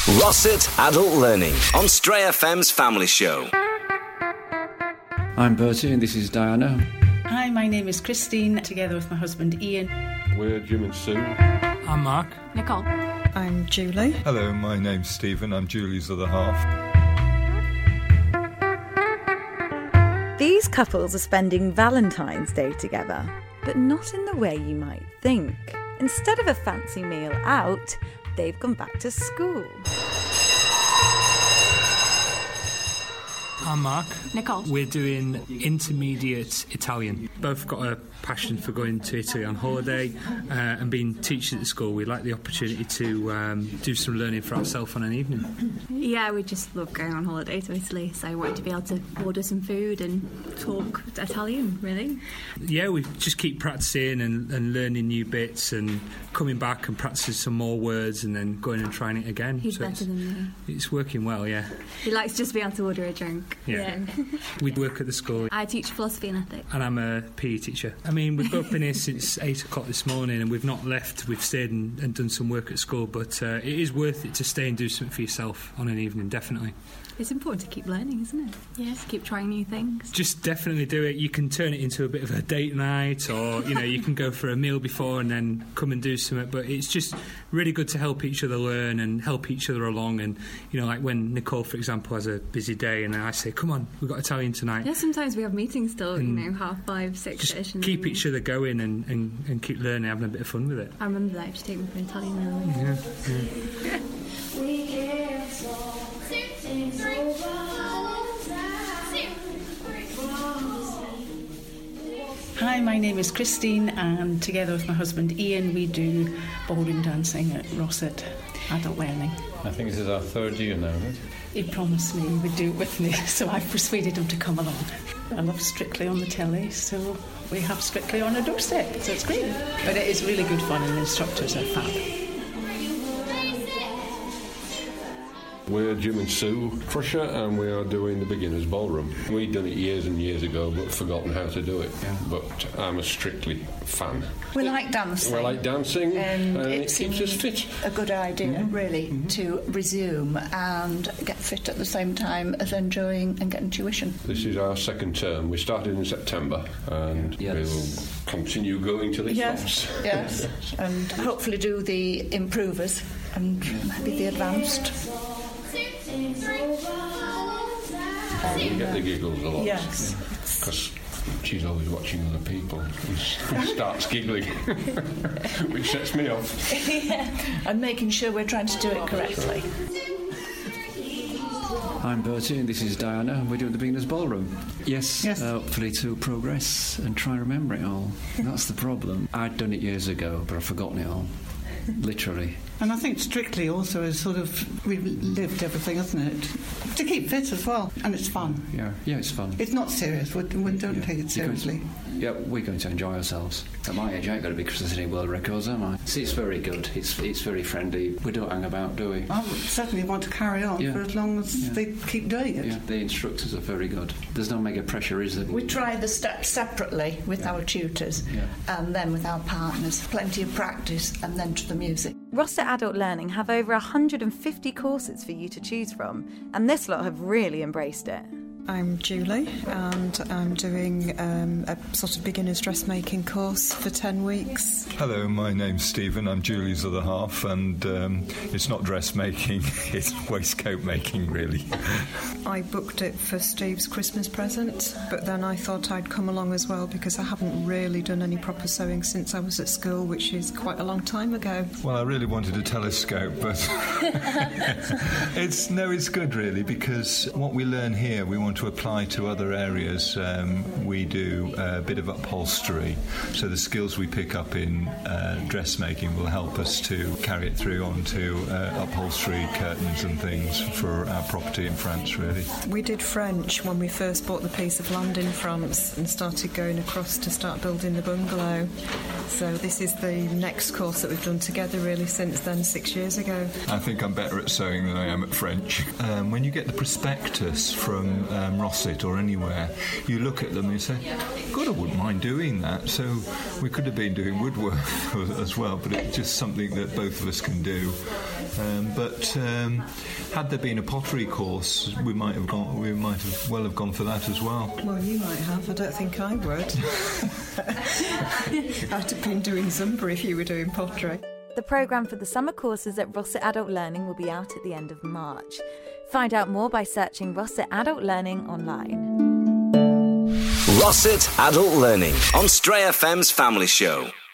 Rossett Adult Learning on Stray FM's Family Show. I'm Bertie and this is Diana. Hi, my name is Christine, together with my husband Ian. We're Jim and Sue. I'm Mark. Nicole. I'm Julie. Hello, my name's Stephen. I'm Julie's other half. These couples are spending Valentine's Day together, but not in the way you might think. Instead of a fancy meal out, they've gone back to school. I'm Mark. Nicole. We're doing intermediate Italian. Both got a passion for going to Italy on holiday and being teachers at the school. We like the opportunity to do some learning for ourselves on an evening. Yeah, we just love going on holiday to Italy, so we wanted to be able to order some food and talk Italian, really. Yeah, we just keep practicing and learning new bits and coming back and practicing some more words and then going and trying it again. He's better than me. It's working well, yeah. He likes just to be able to order a drink. Yeah. We work at the school. I teach philosophy and ethics. And I'm a PE teacher. I mean, we've both been here since 8 o'clock this morning and we've not left. We've stayed and done some work at school, but it is worth it to stay and do something for yourself on an evening, definitely. It's important to keep learning, isn't it? Yeah. Just keep trying new things. Just definitely do it. You can turn it into a bit of a date night, or, you know, you can go for a meal before and then come and do something, but it's just really good to help each other learn and help each other along. And, you know, like when Nicole, for example, has a busy day and I say, come on, we've got Italian tonight. Yeah, sometimes we have meetings till, and 5:30, 6-ish. Just keep each other going and keep learning, having a bit of fun with it. I remember that, I used to take me for Italian now. Yeah. Hi, my name is Christine, and together with my husband Ian, we do ballroom dancing at Rossett Adult Learning. I think this is our third year now, isn't it? He promised me he would do it with me, so I've persuaded him to come along. I love Strictly on the telly, so we have Strictly on our doorstep, so it's great. But it is really good fun and the instructors are fab. We're Jim and Sue Crusher, and we are doing the beginners ballroom. We'd done it years and years ago, but forgotten how to do it. Yeah. But I'm a Strictly fan. We like dancing. We like dancing, and it keeps us fit. A good idea, really, to resume and get fit at the same time as enjoying and getting tuition. This is our second term. We started in September, and we will continue going till it stops. Yes, and hopefully do the improvers and maybe the advanced. We get the giggles a lot. Yes. Because she's always watching other people and starts giggling, which sets me off. Yeah, and making sure we're trying to do it correctly. I'm Bertie and this is Diana. We're doing the Beginners Ballroom. Yes. Hopefully to progress and try and remember it all. That's the problem. I'd done it years ago, but I've forgotten it all. Literally. And I think Strictly also is sort of relived everything, hasn't it? To keep fit as well, and it's fun. Yeah, it's fun. It's not serious. We don't take it seriously. We're going to enjoy ourselves. At my age, I ain't got to be setting world records, am I? See, it's very good. It's very friendly. We don't hang about, do we? I would certainly want to carry on for as long as they keep doing it. Yeah, the instructors are very good. There's no mega pressure, is there? We try the steps separately with our tutors and then with our partners. Plenty of practice and then to the music. Rossett Adult Learning have over 150 courses for you to choose from, and this lot have really embraced it. I'm Julie, and I'm doing a sort of beginner's dressmaking course for 10 weeks. Hello, my name's Stephen. I'm Julie's other half, and it's not dressmaking, it's waistcoat making, really. I booked it for Steve's Christmas present, but then I thought I'd come along as well because I haven't really done any proper sewing since I was at school, which is quite a long time ago. Well, I really wanted a telescope, but it's good, really, because what we learn here, we want to apply to other areas. We do a bit of upholstery, so the skills we pick up in dressmaking will help us to carry it through onto upholstery, curtains and things for our property in France, really. We did French when we first bought the piece of land in France and started going across to start building the bungalow. So this is the next course that we've done together, really, since then, 6 years ago. I think I'm better at sewing than I am at French. When you get the prospectus from Rossett or anywhere, you look at them and you say, God, I wouldn't mind doing that. So we could have been doing woodwork as well, but it's just something that both of us can do. But had there been a pottery course, we might have well have gone for that as well. Well, you might have. I don't think I would. I'd have been doing Zumba if you were doing pottery. The programme for the summer courses at Rossett Adult Learning will be out at the end of March. Find out more by searching Rossett Adult Learning online. Rossett Adult Learning on Stray FM's Family Show.